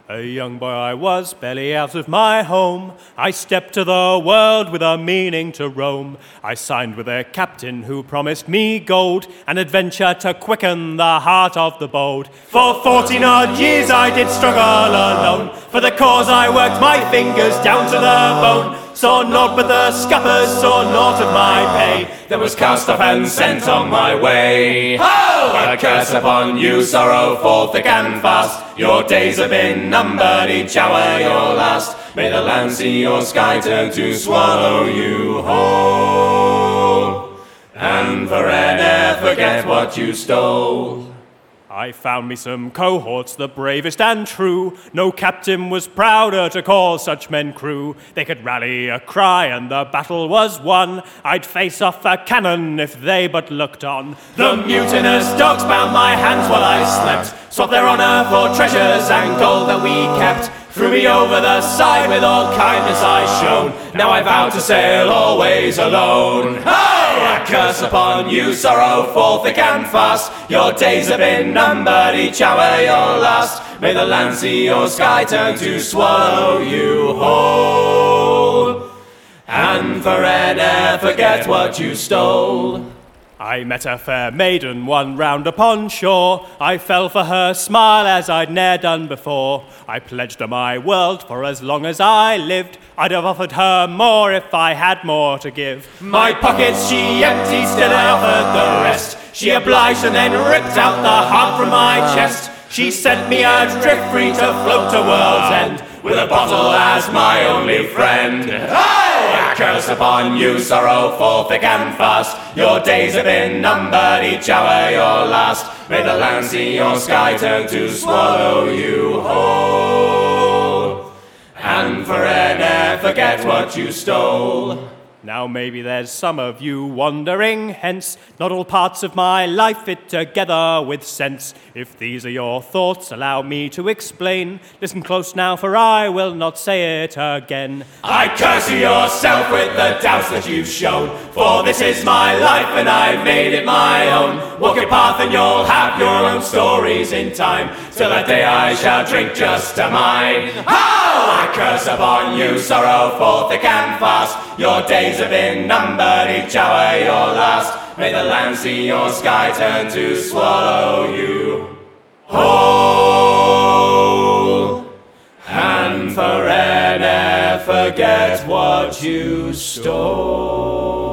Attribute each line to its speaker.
Speaker 1: A young boy I was, barely out of my home. I stepped to the world with a meaning to roam. I signed with a captain who promised me gold, an adventure to quicken the heart of the bold. For 14 odd years I did struggle alone. For the cause I worked my fingers down to the bone. Saw naught but the scuppers, saw naught of my pay.
Speaker 2: That was cast off and sent on my way. Ho! A curse upon you, sorrowful, thick and fast. Your days have been numbered, each hour your last. May the land see your sky turn to swallow you whole, and forever forget what you stole.
Speaker 1: I found me some cohorts, the bravest and true. No captain was prouder to call such men crew. They could rally a cry and the battle was won. I'd face off a cannon if they but looked on.
Speaker 2: The mutinous dogs bound my hands while I slept, swapped their honour for treasures and gold that we kept. Threw me over the side with all kindness I shown. Now I vow to sail always alone. Oh! A curse upon you, sorrowful, thick and fast. Your days have been numbered, each hour your last. May the land see your sky turn to swallow you whole, and forever forget what you stole.
Speaker 1: I met a fair maiden one round upon shore. I fell for her smile as I'd ne'er done before. I pledged her my world for as long as I lived. I'd have offered her more if I had more to give.
Speaker 2: My pockets she emptied, still I offered the rest. She obliged and then ripped out the heart from my chest. She sent me adrift free to float to world's end, with a bottle as my only friend. A curse upon you, sorrowful, thick and fast. Your days have been numbered, each hour your last. May the land see your sky turn to swallow you whole, and forever forget what you stole.
Speaker 1: Now maybe there's some of you wandering hence. Not all parts of my life fit together with sense. If these are your thoughts, allow me to explain. Listen close now, for I will not say it again.
Speaker 2: I curse you yourself with the doubts that you've shown, for this is my life and I've made it my own. Walk your path and you'll have your own stories in time, till that day I shall drink just to mine. Oh! A curse upon you, sorrowful, thick and fast. Your days have been numbered, each hour your last. May the land see your sky turn to swallow you whole, and forever forget what you stole.